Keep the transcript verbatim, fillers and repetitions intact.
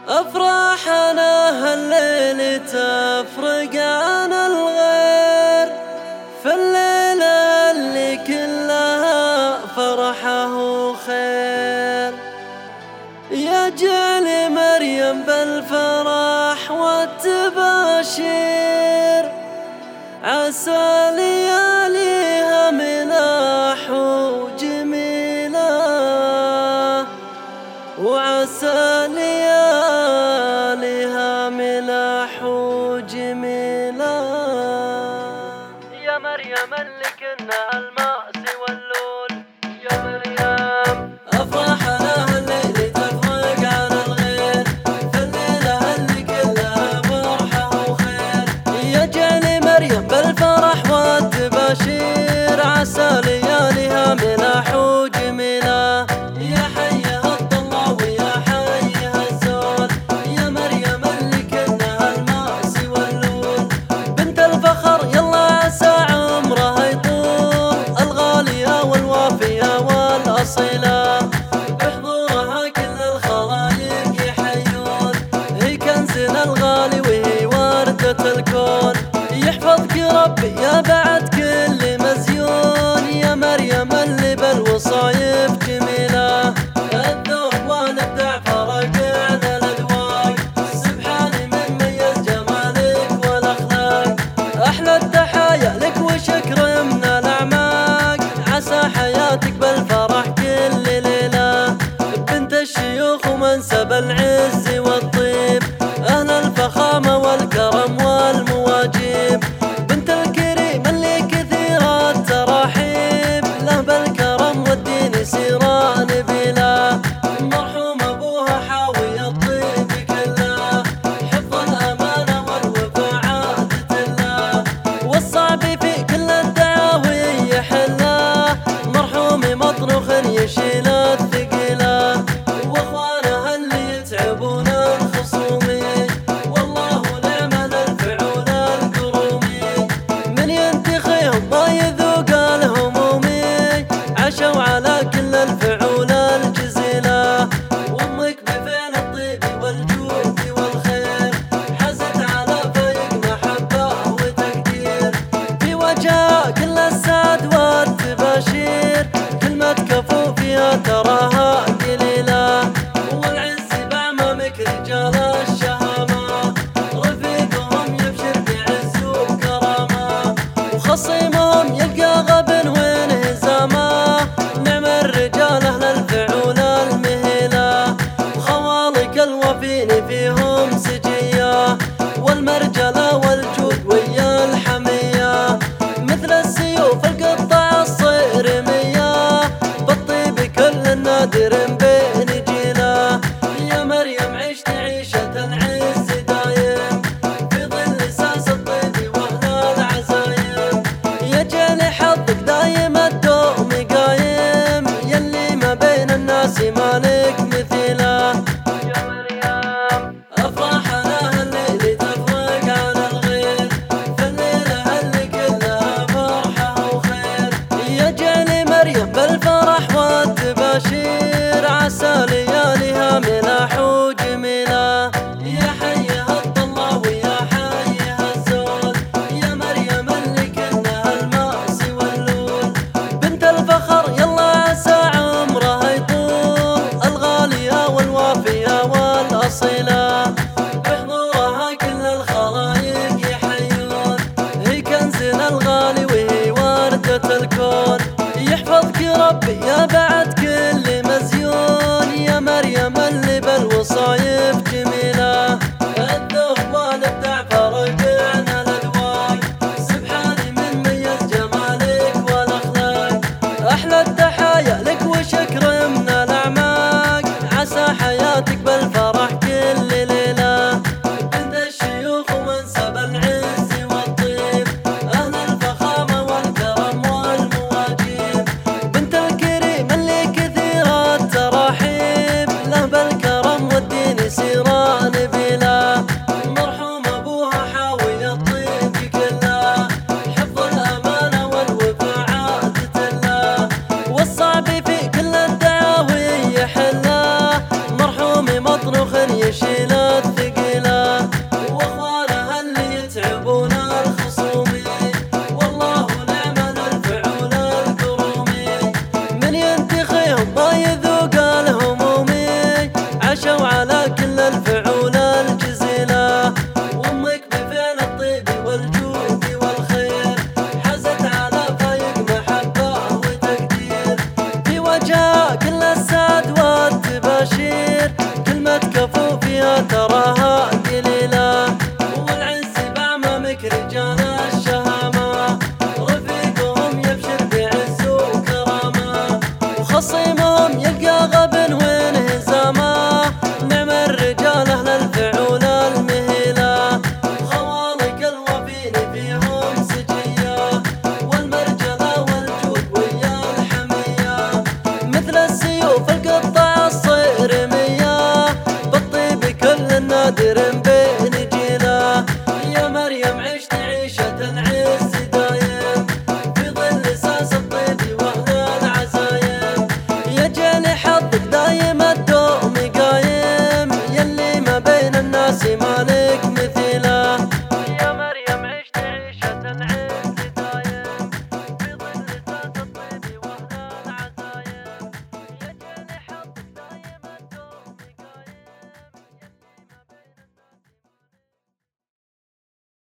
أفراحنا هالليل تفرق عن الغير، فالليلة اللي كلها فرحة وخير. يا جعل مريم بالفرح والتباشير، عسى لياليها مناح وجميلة، وعسى لياليها ملاح وجميلة. يا مريم اللي كنا المأس واللول، يا مريم أفراحنا هالليل تفرق عن الغير، فالليلة اللي كلها فرحة وخير. يا جعل مريم بالفرح والتباشير، عسى لياليها ملاح وجميلة. يا حيها الضلع ويا حيها الزول، يا مريم اللي كنها المأس واللول. بنت الفخر يلا عسى عمرها يطول، الغالية والوافية والأصيلة، بحضورها كل الخلايق يحيون. هي كنزنا الغالي وهي وردة الكون، يحفظك ربي يا بعد كل مزيون. يا مريم اللي بالوصايف جميلة، الذوق والابداع فرقعنا الأذواق، سبحاني من ميز جمالك والأخلاق. أحلى التحايا لك وشكر من الأعماق، عسى حياتك بالفرح كل ليلة. بنت الشيوخ ومنسب العز والطيب، أهل الفخامة والكرم والمواجيب. بنت الكريم اللي كثير التراحيب، له بالكرم والدين سيرة نبيلة. مرحوم أبوها حاوي الطيب كله، حفظ الأمانة والوفاء عادة الله، والصعب في كل الدعاوي يحله. مرحوم مطرخ يشيل الثقيلة، واخوانها اللي يتعبون الخصومي، والله نعم الفعول القرومي. من ينتخيهم ما يذوق الهمومي، عاشوا على كل الفعول الجزيلة. وامك بفعل الطيب والجود والخير، حزت على فيق محبة وتقدير. في وجهها كل السعد والتباشير، كلمة كفو فيها تراها قليلة. والعز بعمامك رجال الشهامة، رفيقهم يبشر بعز وكرامة، وخصيمهم يلقى غبن وانهزامة. نعم الرجال أهل الفعول المهيلة، وخوالك الوفين فيهم سجية، والمرجلة والجود ويا الحمية. مثل السيوف القطع الصيرمية، بالطيب كل النادر بين جيلة. يا مريم عشت عيشة العز دايم، في ظل ساس الطيب واهل العزايم. يا جعل حظك دايم الدوم قايم، يلي ما بين الناس مالك مثيله. يا مريم أفراحنا هالليل تفرق عن الغير، فالليلة اللي كلها فرحة وخير. يا جعل مريم بالفرح والتباشير، عسى لياليها ملاح وجميلة. يا حيها الضلع ويا حيها الزول، يا مريم اللي كنها المأس واللول. بنت الفخر يلا عسى عمرها يطول، الغالية والوافية والأصيلة، بحضورها كل الخلايق يحيون. هي كنزنا الغالي وهي وردة الكون، يحفظك ربي يا بعد كل مزيون. يا مريم اللي بالوصايف جميلة، الذوق والابداع فرقعنا الأذواق، سبحاني من ميز جمالك والأخلاق. أحلى التحايا لك وشكر من الأعماق، عسى حياتك بالفرح